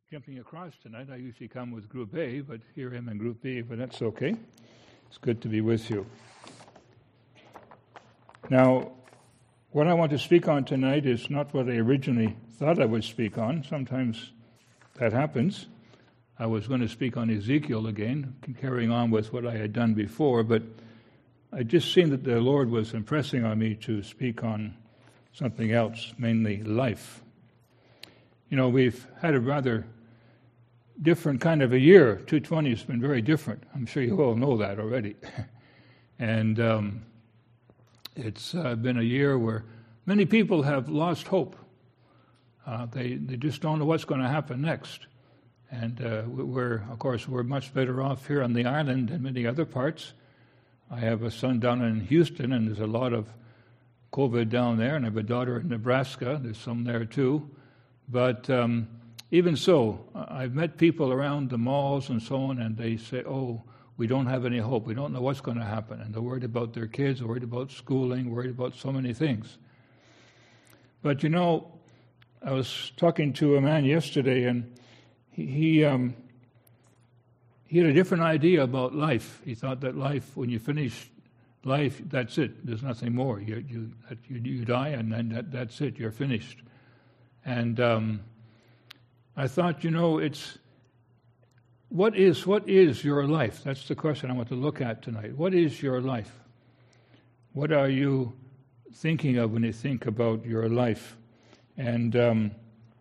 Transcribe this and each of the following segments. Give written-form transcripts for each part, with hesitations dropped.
jumping across tonight. I usually come with Group A, but here I am in Group B, but that's okay. It's good to be with you. Now, what I want to speak on tonight is not what I originally thought I would speak on. Sometimes that happens. I was going to speak on Ezekiel again, carrying on with what I had done before, but I just seen that the Lord was impressing on me to speak on something else, mainly life. You know, we've had a rather different kind of a year. 2020 has been very different. I'm sure you all know that already. And it's been a year where many people have lost hope. They just don't know what's going to happen next. And we're much better off here on the island than many other parts. I have a son down in Houston, and there's a lot of COVID down there, and I have a daughter in Nebraska. There's some there too. But even so, I've met people around the malls and so on, and they say, oh, we don't have any hope. We don't know what's going to happen. And they're worried about their kids, worried about schooling, worried about so many things. But you know, I was talking to a man yesterday, and he had a different idea about life. He thought that life, when you finish life, that's it. There's nothing more. You die, and then that's it. You're finished. And I thought, you know, what is your life? That's the question I want to look at tonight. What is your life? What are you thinking of when you think about your life? And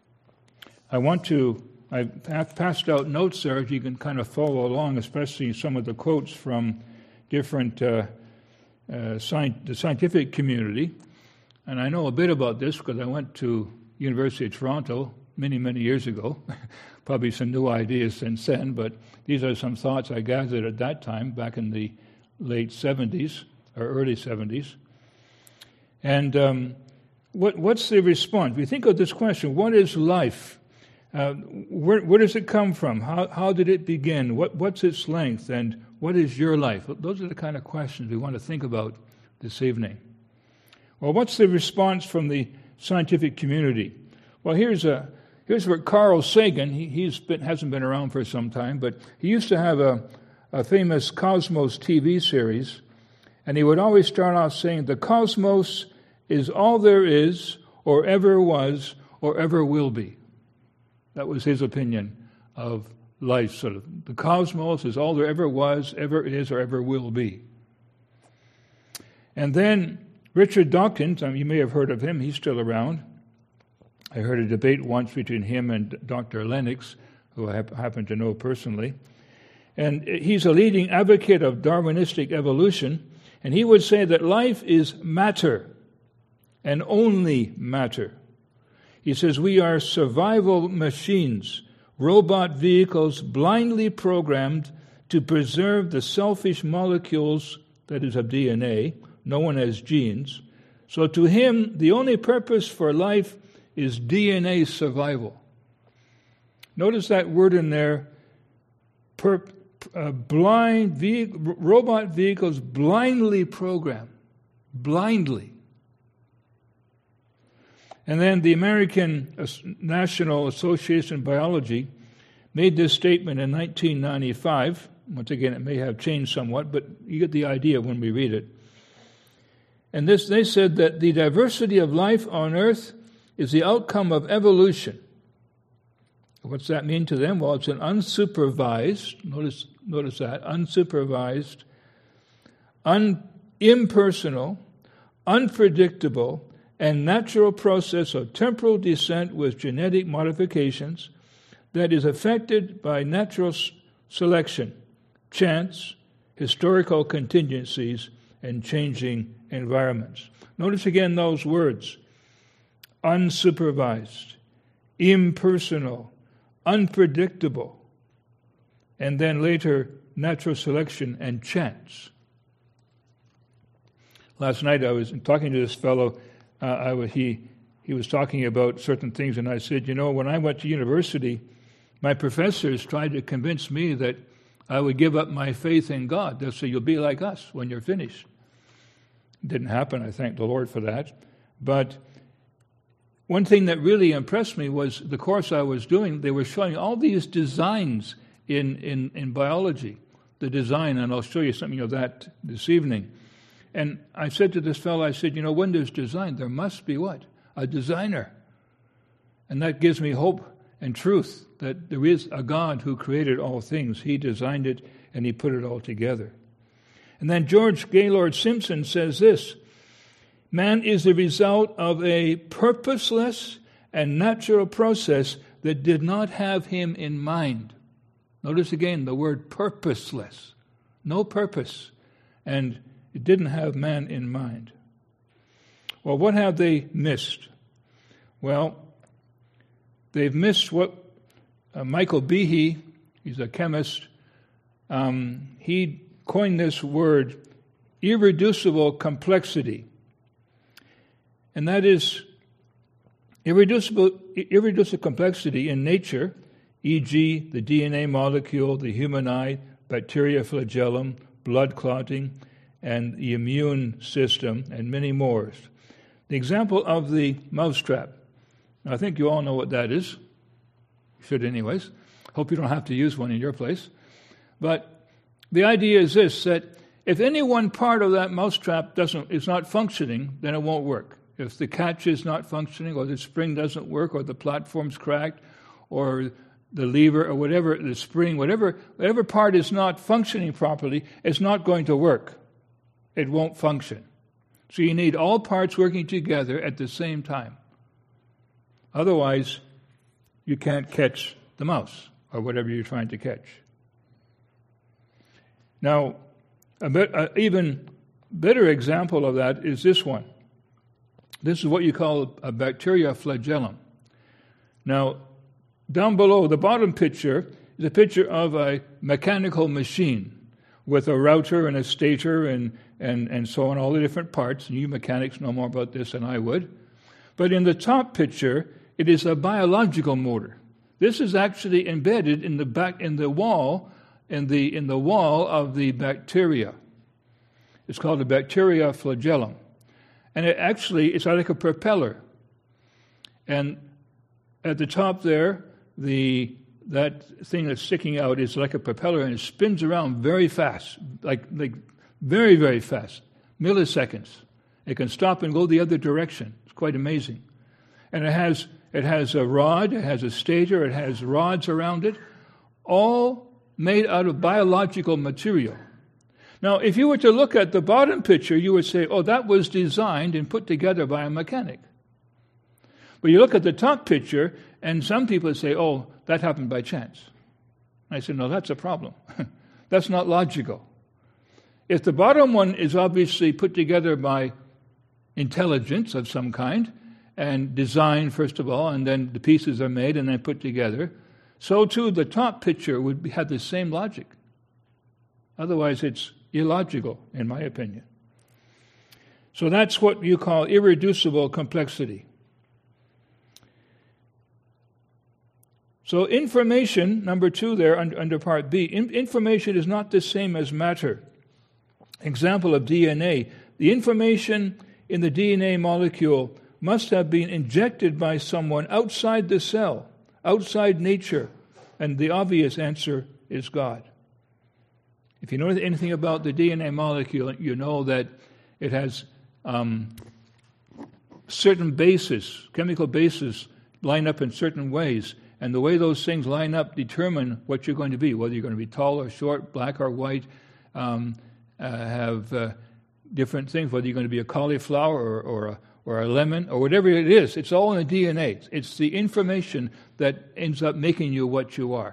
I've passed out notes there, if you can kind of follow along, especially some of the quotes from different the scientific community. And I know a bit about this because I went to University of Toronto many years ago. Probably some new ideas since then, but these are some thoughts I gathered at that time, back in the late 70s or early 70s. And what's the response? We think of this question: what is life? Where does it come from? How did it begin? What's its length? And what is your life? Those are the kind of questions we want to think about this evening. Well, what's the response from the scientific community? Well, here's where Carl Sagan, he hasn't been around for some time, but he used to have a famous Cosmos TV series, and he would always start off saying, the cosmos is all there is, or ever was, or ever will be. That was his opinion of life, sort of. The cosmos is all there ever was, ever is, or ever will be. And then Richard Dawkins, you may have heard of him, he's still around. I heard a debate once between him and Dr. Lennox, who I happen to know personally. And he's a leading advocate of Darwinistic evolution, and he would say that life is matter, and only matter. He says, we are survival machines, robot vehicles blindly programmed to preserve the selfish molecules, that is, of DNA, known as genes. So to him, the only purpose for life is DNA survival. Notice that word in there, robot vehicles blindly programmed. Blindly. And then the American National Association of Biology made this statement in 1995. Once again, it may have changed somewhat, but you get the idea when we read it. And they said that the diversity of life on Earth is the outcome of evolution. What's that mean to them? Well, it's an unsupervised, notice that, unsupervised, impersonal, unpredictable, and natural process of temporal descent with genetic modifications that is affected by natural selection, chance, historical contingencies, and changing environments. Notice again those words: unsupervised, impersonal, unpredictable, and then later natural selection and chance. Last night I was talking to this fellow. He was talking about certain things, and I said, you know, when I went to university, my professors tried to convince me that I would give up my faith in God. They'll say, you'll be like us when you're finished. It didn't happen. I thank the Lord for that. But one thing that really impressed me was the course I was doing. They were showing all these designs in biology, the design, and I'll show you something of that this evening. And I said to this fellow, I said, when there's design, there must be what? A designer. And that gives me hope and truth that there is a God who created all things. He designed it and He put it all together. And then George Gaylord Simpson says this: man is the result of a purposeless and natural process that did not have him in mind. Notice again the word purposeless. No purpose. And it didn't have man in mind. Well, what have they missed? Well, they've missed what Michael Behe, he's a chemist, he coined this word, irreducible complexity. And that is irreducible complexity in nature, e.g. the DNA molecule, the human eye, bacteria flagellum, blood clotting, and the immune system, and many more. The example of the mousetrap. I think you all know what that is. You should anyways. Hope you don't have to use one in your place. But the idea is this, that if any one part of that mousetrap is not functioning, then it won't work. If the catch is not functioning, or the spring doesn't work, or the platform's cracked, or the lever, or whatever, the spring, whatever part is not functioning properly, it's not going to work. It won't function. So you need all parts working together at the same time. Otherwise, you can't catch the mouse, or whatever you're trying to catch. Now, an even better example of that is this one. This is what you call a bacteria flagellum. Now, down below, the bottom picture is a picture of a mechanical machine with a router and a stator and so on, all the different parts. And you mechanics know more about this than I would. But in the top picture, it is a biological motor. This is actually embedded in the wall of the bacteria. It's called a bacteria flagellum. And it's like a propeller. And at the top there, that thing that's sticking out is like a propeller, and it spins around very fast, like very, very fast, milliseconds. It can stop and go the other direction. It's quite amazing. And it has a rod, it has a stator, it has rods around it, all made out of biological material. Now, if you were to look at the bottom picture, you would say, oh, that was designed and put together by a mechanic. But you look at the top picture, and some people say, oh, that happened by chance. I said, no, that's a problem. That's not logical. If the bottom one is obviously put together by intelligence of some kind, and designed first of all, and then the pieces are made and then put together, so too the top picture would have the same logic. Otherwise it's illogical, in my opinion. So that's what you call irreducible complexity. So information, number 2 there under part B, information is not the same as matter. Example of DNA. The information in the DNA molecule must have been injected by someone outside the cell, outside nature, and the obvious answer is God. If you know anything about the DNA molecule, you know that it has certain bases, chemical bases, line up in certain ways, and the way those things line up determine what you're going to be, whether you're going to be tall or short, black or white, have different things, whether you're going to be a cauliflower or a lemon, or whatever it is. It's all in the DNA. It's the information that ends up making you what you are.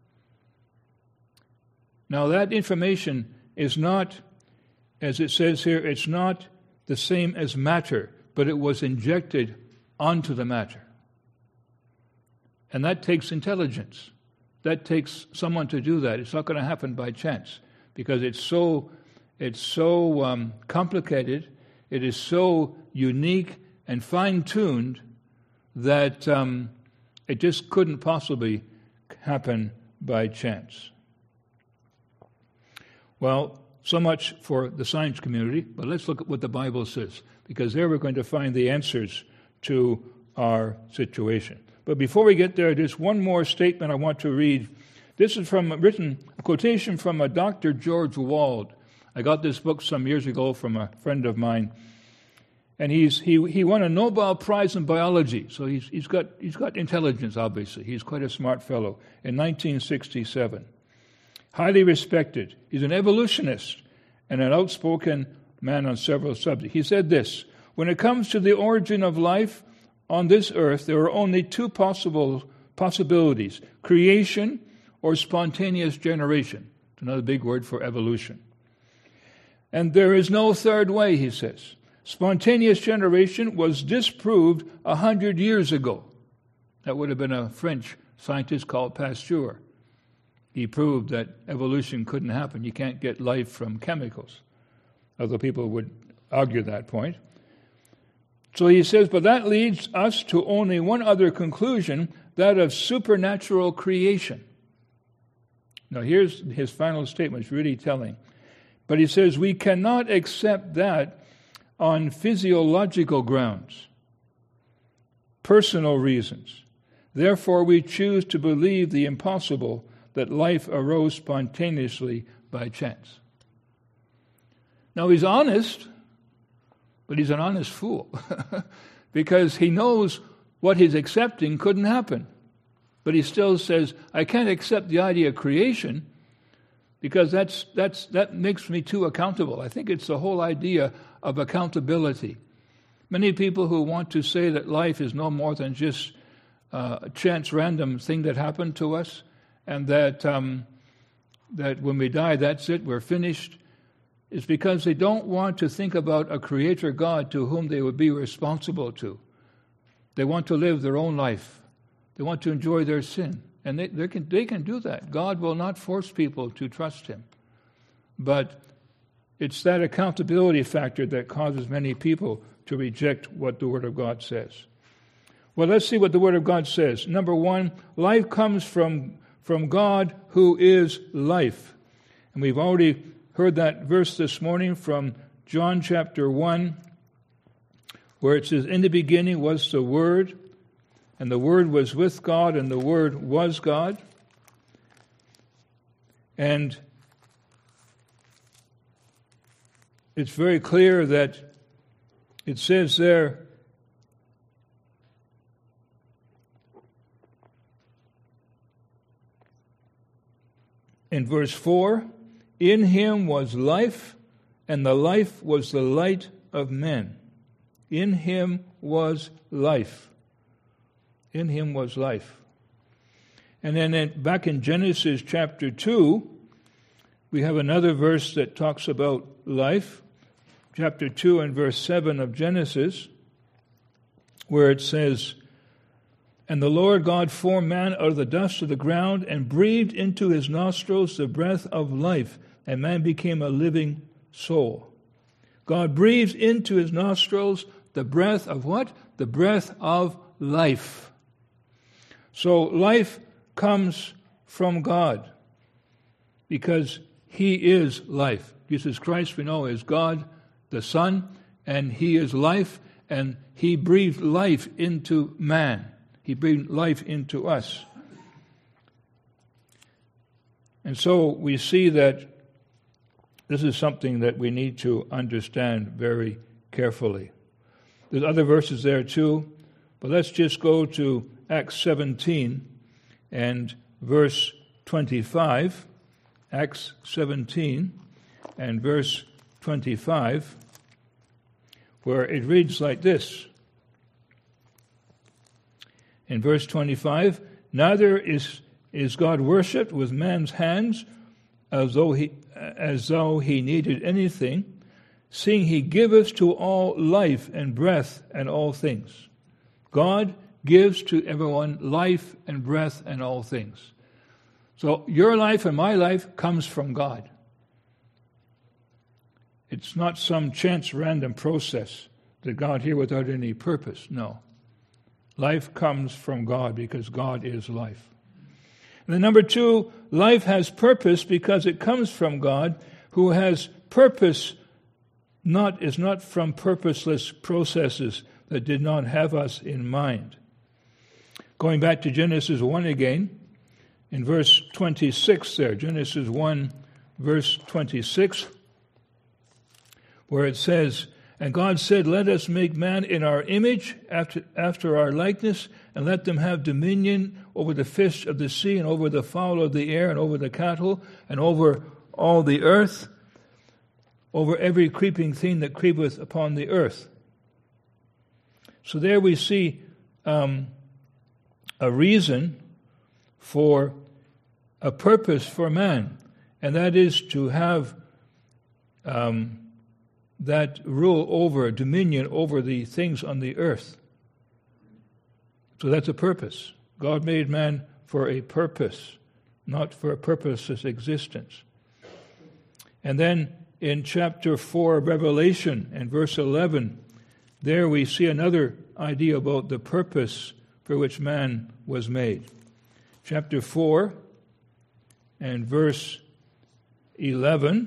Now that information is not, as it says here, it's not the same as matter, but it was injected onto the matter. And that takes intelligence. That takes someone to do that. It's not going to happen by chance, because it's so complicated, it is so unique and fine-tuned that it just couldn't possibly happen by chance. Well, so much for the science community, but let's look at what the Bible says, because there we're going to find the answers to our situation. But before we get there, just one more statement I want to read. This is a quotation from a Dr. George Wald. I got this book some years ago from a friend of mine, and he won a Nobel Prize in biology. So he's got intelligence. Obviously, he's quite a smart fellow. In 1967, highly respected. He's an evolutionist and an outspoken man on several subjects. He said this: "When it comes to the origin of life on this earth, there are only two possibilities: creation or spontaneous generation." It's another big word for evolution. And there is no third way, he says. Spontaneous generation was disproved 100 years ago. That would have been a French scientist called Pasteur. He proved that evolution couldn't happen. You can't get life from chemicals, although people would argue that point. So he says, but that leads us to only one other conclusion, that of supernatural creation. Now here's his final statement. It's really telling. But he says, we cannot accept that on physiological grounds, personal reasons. Therefore, we choose to believe the impossible, that life arose spontaneously by chance. Now, he's honest, but he's an honest fool because he knows what he's accepting couldn't happen. But he still says, I can't accept the idea of creation because that makes me too accountable. I think it's the whole idea of accountability. Many people who want to say that life is no more than just a chance random thing that happened to us, and that when we die, that's it, we're finished, is because they don't want to think about a creator God to whom they would be responsible to. They want to live their own life. They want to enjoy their sin. And they can do that. God will not force people to trust him. But it's that accountability factor that causes many people to reject what the Word of God says. Well, let's see what the Word of God says. Number one, life comes from God who is life. And we've already heard that verse this morning from John chapter 1, where it says, in the beginning was the Word, and the Word was with God, and the Word was God. And it's very clear that it says there, in verse 4, in him was life, and the life was the light of men. In him was life. In him was life. And then back in Genesis chapter 2, we have another verse that talks about life. Chapter 2 and verse 7 of Genesis, where it says, and the Lord God formed man out of the dust of the ground and breathed into his nostrils the breath of life, and man became a living soul. God breathed into his nostrils the breath of what? The breath of life. So life comes from God because he is life. Jesus Christ, we know, is God the Son, and he is life, and he breathed life into man. He breathed life into us. And so we see that this is something that we need to understand very carefully. There's other verses there too, but let's just go to Acts 17 and verse 25. Acts 17 and verse 25, where it reads like this. In verse 25, neither is God worshipped with man's hands as though he needed anything, seeing he giveth to all life and breath and all things. God gives to everyone life and breath and all things. So your life and my life comes from God. It's not some chance random process that God here without any purpose. No. Life comes from God because God is life. And then number two, life has purpose because it comes from God, who has purpose, is not from purposeless processes that did not have us in mind. Going back to Genesis 1 again, in verse 26 there, Genesis 1, verse 26, where it says, "And God said, Let us make man in our image, after our likeness, and let them have dominion over the fish of the sea, and over the fowl of the air, and over the cattle, and over all the earth, over every creeping thing that creepeth upon the earth." So there we see a reason for a purpose for man, and that is to have that rule over, dominion over the things on the earth. So that's a purpose. God made man for a purpose, not for a purposeless existence. And then in chapter 4 of Revelation and verse 11, there we see another idea about the purpose for which man was made. Chapter 4 and verse 11,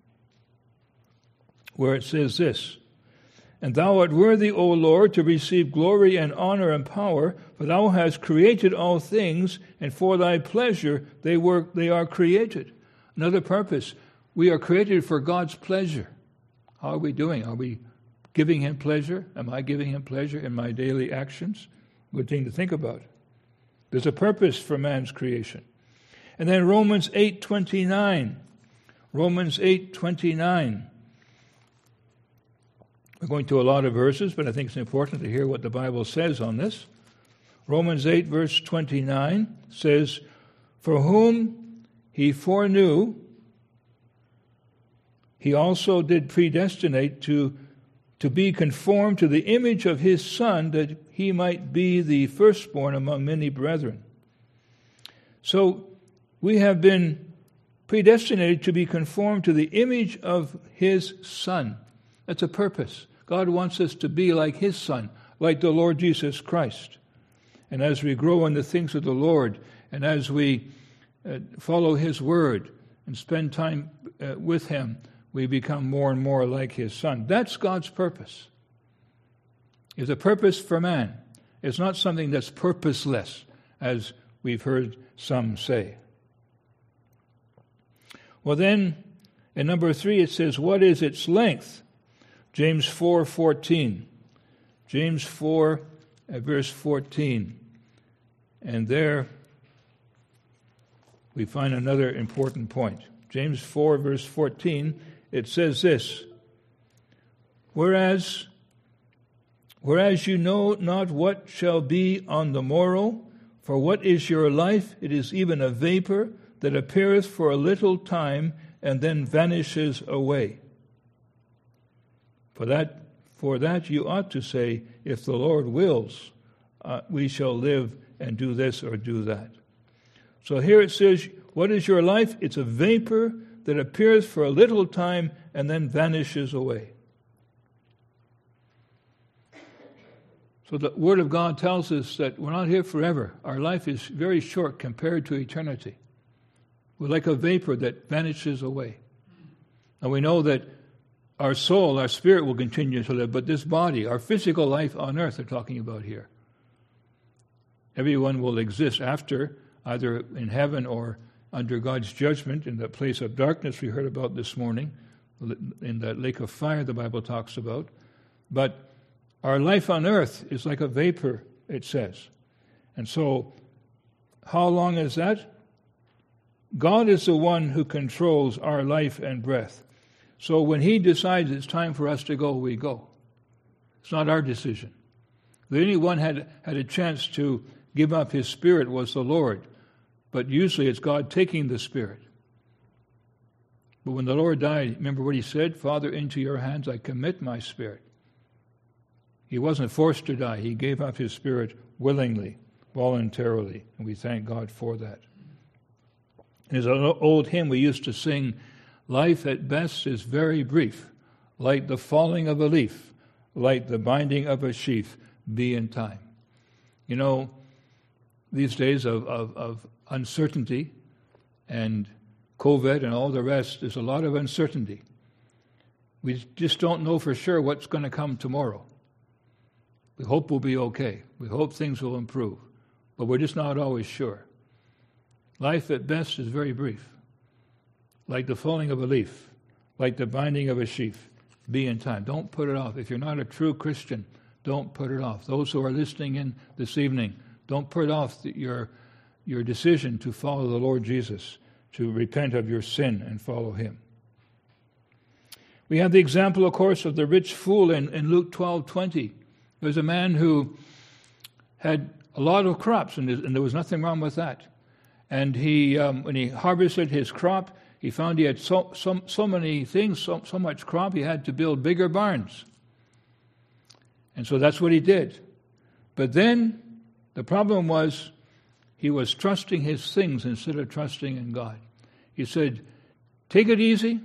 where it says this, "And thou art worthy, O Lord, to receive glory and honor and power, for thou hast created all things, and for thy pleasure they are created." Another purpose. We are created for God's pleasure. How are we doing? Are we giving him pleasure? Am I giving him pleasure in my daily actions? Good thing to think about. There's a purpose for man's creation. And then Romans 8:29. Romans 8:29. We're going to a lot of verses, but I think it's important to hear what the Bible says on this. Romans 8, verse 29 says, "For whom he foreknew, he also did predestinate to be conformed to the image of his Son, that he might be the firstborn among many brethren." So we have been predestinated to be conformed to the image of his Son. That's a purpose. God wants us to be like his Son, like the Lord Jesus Christ. And as we grow in the things of the Lord, and as we follow his word and spend time with him, we become more and more like his Son. That's God's purpose. It's a purpose for man. It's not something that's purposeless, as we've heard some say. Well then, in number 3 it says, what is its length? James 4:14. James 4, verse 14. And there we find another important point. James 4, verse 14, it says this, Whereas you know not what shall be on the morrow, for what is your life? It is even a vapor that appeareth for a little time and then vanishes away. For that you ought to say, if the Lord wills, we shall live and do this or do that. So here it says, what is your life? It's a vapor that appears for a little time and then vanishes away. So the Word of God tells us that we're not here forever. Our life is very short compared to eternity. We're like a vapor that vanishes away. And we know that our soul, our spirit will continue to live, but this body, our physical life on earth, they're talking about here. Everyone will exist after, either in heaven or under God's judgment in that place of darkness we heard about this morning, in that lake of fire the Bible talks about. But our life on earth is like a vapor, it says. And so, how long is that? God is the one who controls our life and breath. So when he decides it's time for us to go, we go. It's not our decision. The only one had a chance to give up his spirit was the Lord. But usually it's God taking the spirit. But when the Lord died, remember what he said? Father, into your hands I commit my spirit. He wasn't forced to die. He gave up his spirit willingly, voluntarily. And we thank God for that. There's an old hymn we used to sing, life at best is very brief, like the falling of a leaf, like the binding of a sheaf, be in time. You know, these days of uncertainty and COVID and all the rest, there's a lot of uncertainty. We just don't know for sure what's going to come tomorrow. We hope we'll be okay. We hope things will improve. But we're just not always sure. Life at best is very brief. Like the falling of a leaf, like the binding of a sheaf. Be in time. Don't put it off. If you're not a true Christian, don't put it off. Those who are listening in this evening, don't put off your decision to follow the Lord Jesus, to repent of your sin and follow him. We have the example, of course, of the rich fool in Luke 12:20. There's a man who had a lot of crops, and there was nothing wrong with that. And he, when he harvested his crop, he found he had so many things, so much crop, he had to build bigger barns. And so that's what he did. But then the problem was he was trusting his things instead of trusting in God. He said, take it easy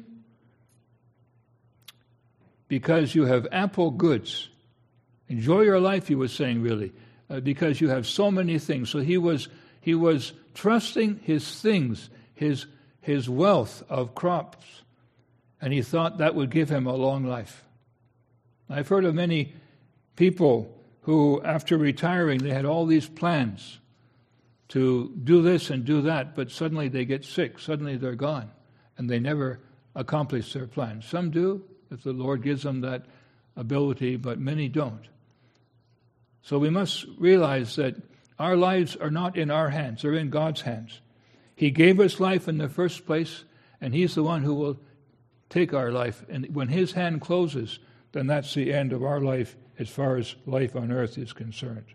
because you have ample goods. Enjoy your life, he was saying, really, because you have so many things. So he was trusting his things, his wealth of crops, and he thought that would give him a long life. I've heard of many people who, after retiring, they had all these plans to do this and do that, but suddenly they get sick, suddenly they're gone, and they never accomplish their plans. Some do, if the Lord gives them that ability, but many don't. So we must realize that our lives are not in our hands, they're in God's hands. He gave us life in the first place, and he's the one who will take our life. And when his hand closes, then that's the end of our life as far as life on earth is concerned.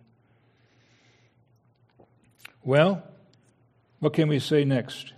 Well, what can we say next?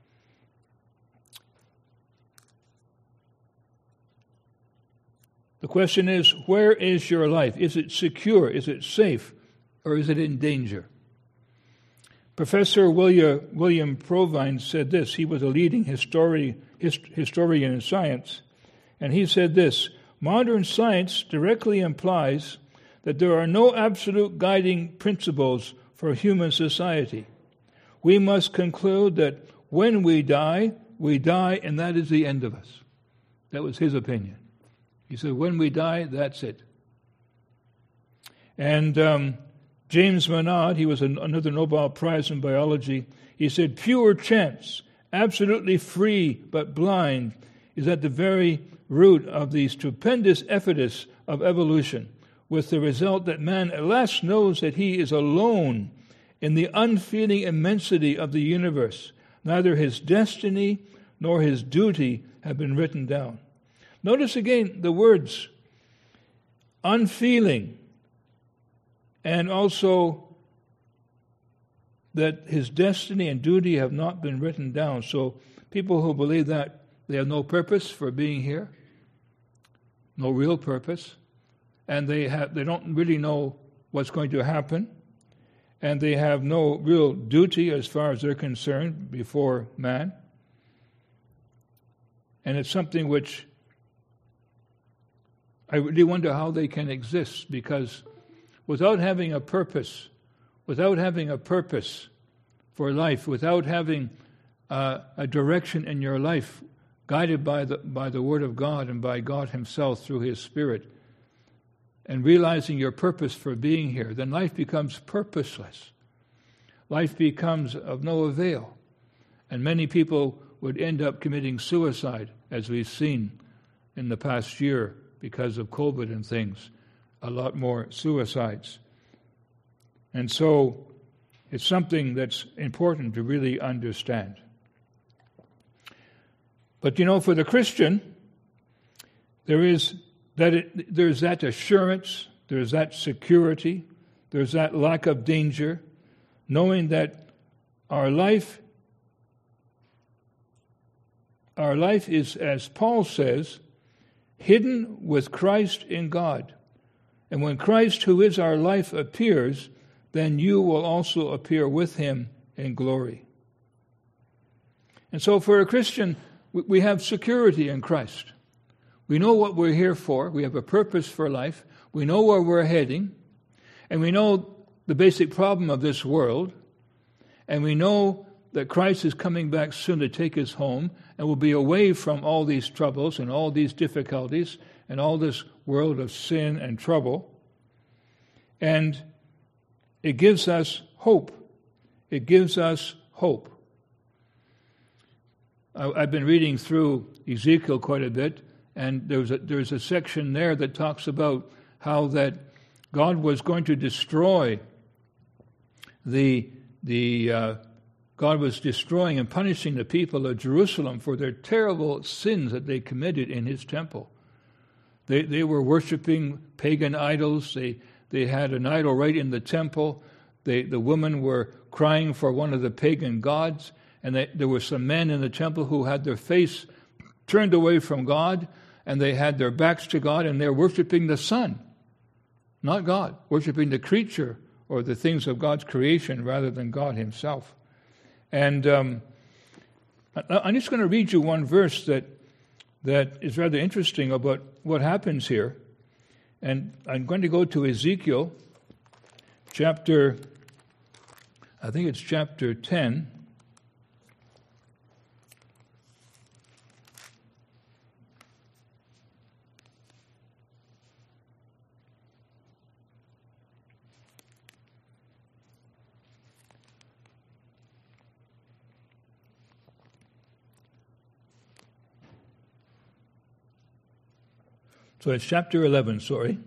The question is, where is your life? Is it secure? Is it safe? Or is it in danger? Professor William Provine said this. He was a leading historian in science. And he said this, modern science directly implies that there are no absolute guiding principles for human society. We must conclude that when we die, and that is the end of us. That was his opinion. He said, when we die, that's it. And James Monod, he was another Nobel Prize in biology, he said, pure chance, absolutely free but blind, is at the very root of the stupendous efforts of evolution, with the result that man at last knows that he is alone in the unfeeling immensity of the universe. Neither his destiny nor his duty have been written down. Notice again the words, unfeeling, and also that his destiny and duty have not been written down. So people who believe that they have no purpose for being here, no real purpose, and they don't really know what's going to happen, and they have no real duty as far as they're concerned before man. And it's something which I really wonder how they can exist, because without having a purpose for life, without having a direction in your life guided by the Word of God and by God himself through his Spirit, and realizing your purpose for being here, then life becomes purposeless. Life becomes of no avail. And many people would end up committing suicide, as we've seen in the past year because of COVID and things, a lot more suicides. And so it's something that's important to really understand. But for the Christian, there's that assurance, there's that security, there's that lack of danger, knowing that our life is, as Paul says, hidden with Christ in God. And when Christ, who is our life, appears, then you will also appear with him in glory. And so for a Christian, we have security in Christ. We know what we're here for. We have a purpose for life. We know where we're heading. And we know the basic problem of this world. And we know that Christ is coming back soon to take us home, and will be away from all these troubles and all these difficulties and all this world of sin and trouble. And it gives us hope. It gives us hope. I've been reading through Ezekiel quite a bit, and there's a section there that talks about how that God was going to destroy God was destroying and punishing the people of Jerusalem for their terrible sins that they committed in His temple. They were worshiping pagan idols. They had an idol right in the temple. The women were crying for one of the pagan gods, and there were some men in the temple who had their face turned away from God, and they had their backs to God, and they're worshiping the sun, not God, worshiping the creature or the things of God's creation rather than God Himself. And I'm just going to read you one verse that is rather interesting about what happens here. And I'm going to go to Ezekiel chapter 10. So it's chapter 11,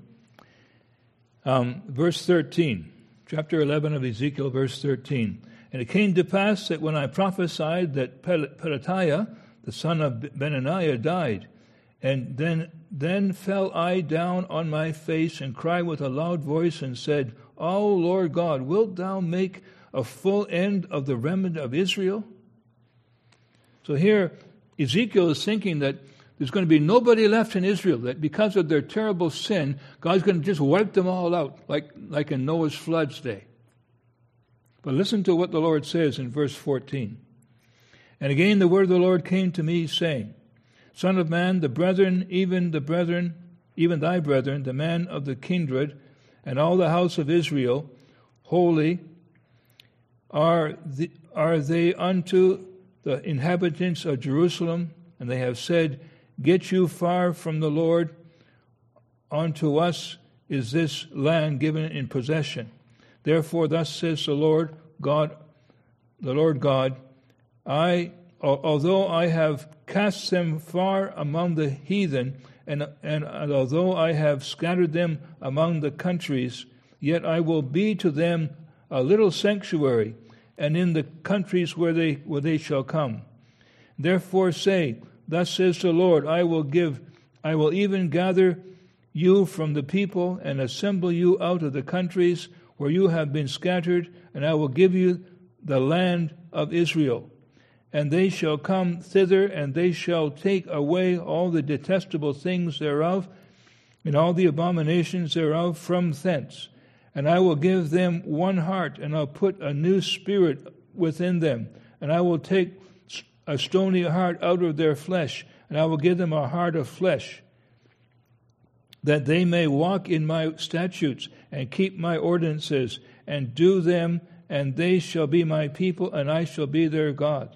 verse 13. Chapter 11 of Ezekiel, verse 13. And it came to pass that when I prophesied that Pelatiah, the son of Benaniah, died, and then fell I down on my face and cried with a loud voice and said, O Lord God, wilt thou make a full end of the remnant of Israel? So here Ezekiel is thinking that there's going to be nobody left in Israel, that because of their terrible sin, God's going to just wipe them all out, like in Noah's flood's day. But listen to what the Lord says in verse 14. And again the word of the Lord came to me, saying, Son of man, the brethren, even thy brethren, the men of the kindred, and all the house of Israel, holy, are they unto the inhabitants of Jerusalem, and they have said, Get you far from the Lord, unto us is this land given in possession. Therefore thus says the Lord God, although I have cast them far among the heathen, and although I have scattered them among the countries, yet I will be to them a little sanctuary, and in the countries where they shall come. Therefore say, Thus says the Lord, I will even gather you from the people and assemble you out of the countries where you have been scattered, and I will give you the land of Israel. And they shall come thither, and they shall take away all the detestable things thereof, and all the abominations thereof from thence. And I will give them one heart, and I'll put a new spirit within them. And I will take a stony heart out of their flesh, and I will give them a heart of flesh, that they may walk in my statutes and keep my ordinances and do them, and they shall be my people, and I shall be their God.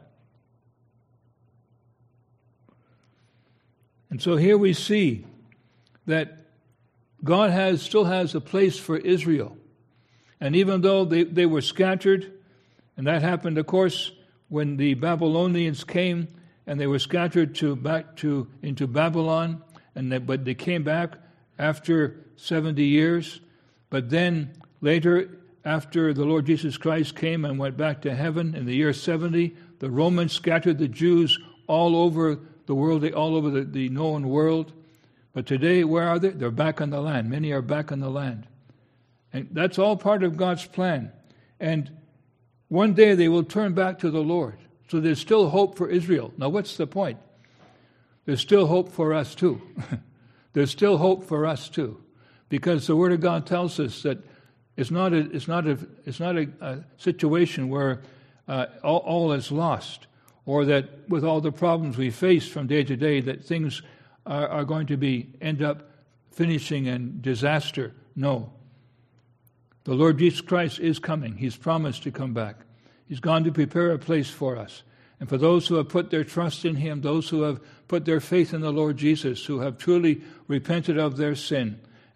And so here we see that God still has a place for Israel. And even though they were scattered, and that happened, of course, when the Babylonians came and they were scattered into Babylon, but they came back after 70 years. But then later, after the Lord Jesus Christ came and went back to heaven in the year 70, the Romans scattered the Jews all over the world, all over the known world. But today, where are they? They're back on the land. Many are back on the land. And that's all part of God's plan. And one day they will turn back to the Lord. So there's still hope for Israel. Now what's the point? There's still hope for us too. There's still hope for us too. Because the Word of God tells us that it's not a situation where all is lost, or that with all the problems we face from day to day that things are going to end up finishing in disaster. No. The Lord Jesus Christ is coming. He's promised to come back. He's gone to prepare a place for us. And for those who have put their trust in Him, those who have put their faith in the Lord Jesus, who have truly repented of their sin,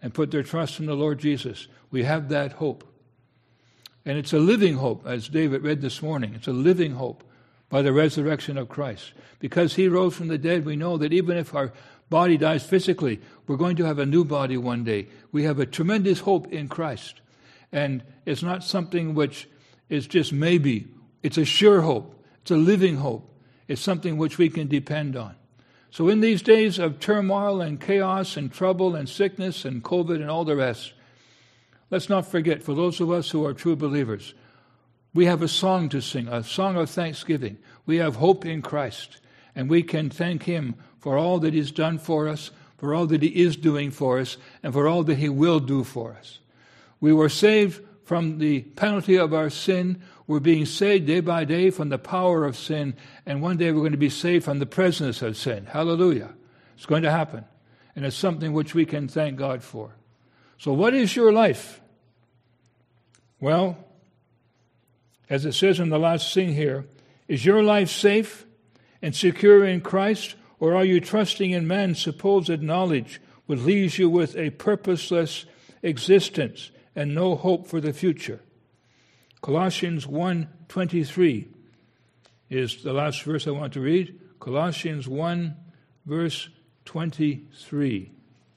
and put their trust in the Lord Jesus, we have that hope. And it's a living hope, as David read this morning. It's a living hope by the resurrection of Christ. Because he rose from the dead, we know that even if our body dies physically, we're going to have a new body one day. We have a tremendous hope in Christ. And it's not something which is just maybe. It's a sure hope. It's a living hope. It's something which we can depend on. So in these days of turmoil and chaos and trouble and sickness and COVID and all the rest, let's not forget, for those of us who are true believers, we have a song to sing, a song of thanksgiving. We have hope in Christ, and we can thank him for all that he's done for us, for all that he is doing for us, and for all that he will do for us. We were saved from the penalty of our sin. We're being saved day by day from the power of sin, and one day we're going to be saved from the presence of sin. Hallelujah. It's going to happen, and it's something which we can thank God for. So what is your life? Well, as it says in the last thing here, is your life safe and secure in Christ, or are you trusting in man's supposed knowledge, which leaves you with a purposeless existence and no hope for the future? Colossians 1:23 is the last verse I want to read. Colossians 1, verse 23.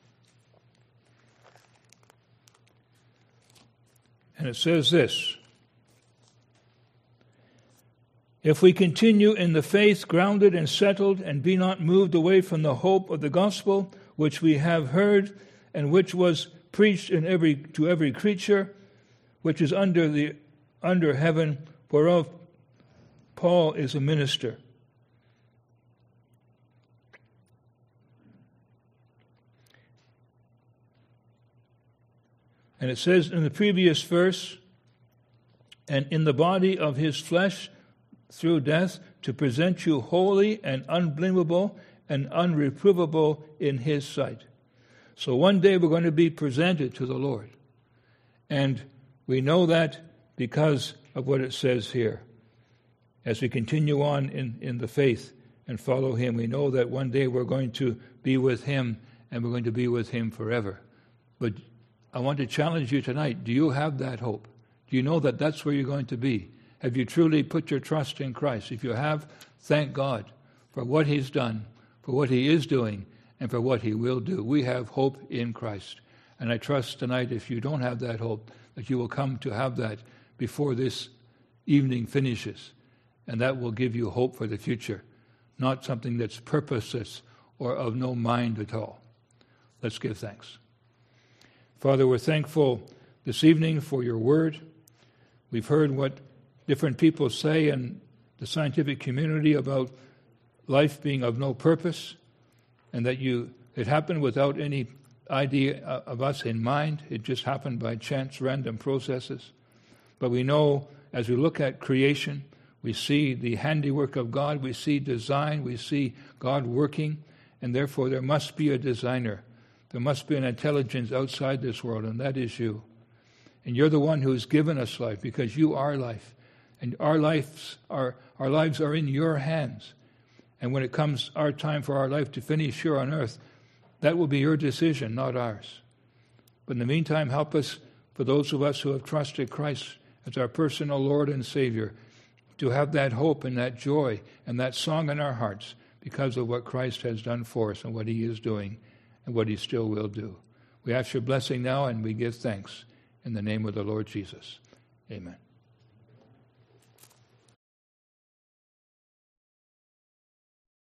And it says this: if we continue in the faith, grounded and settled, and be not moved away from the hope of the gospel, which we have heard, and which was preached to every creature, which is under heaven, whereof Paul is a minister. And it says in the previous verse, and in the body of his flesh, through death, to present you holy and unblameable and unreprovable in his sight. So one day we're going to be presented to the Lord. And we know that because of what it says here. As we continue on in the faith and follow him, we know that one day we're going to be with him, and we're going to be with him forever. But I want to challenge you tonight. Do you have that hope? Do you know that that's where you're going to be? Have you truly put your trust in Christ? If you have, thank God for what he's done, for what he is doing, and for what he will do. We have hope in Christ. And I trust tonight, if you don't have that hope, that you will come to have that before this evening finishes. And that will give you hope for the future, not something that's purposeless or of no mind at all. Let's give thanks. Father, we're thankful this evening for your word. We've heard what different people say in the scientific community about life being of no purpose, and that it happened without any idea of us in mind. It just happened by chance, random processes. But we know, as we look at creation, we see the handiwork of God, we see design, we see God working, and therefore there must be a designer. There must be an intelligence outside this world, and that is you. And you're the one who has given us life, because you are life. And our lives are in your hands. And when it comes our time for our life to finish here on earth, that will be your decision, not ours. But in the meantime, help us, for those of us who have trusted Christ as our personal Lord and Savior, to have that hope and that joy and that song in our hearts because of what Christ has done for us and what he is doing and what he still will do. We ask your blessing now, and we give thanks in the name of the Lord Jesus. Amen.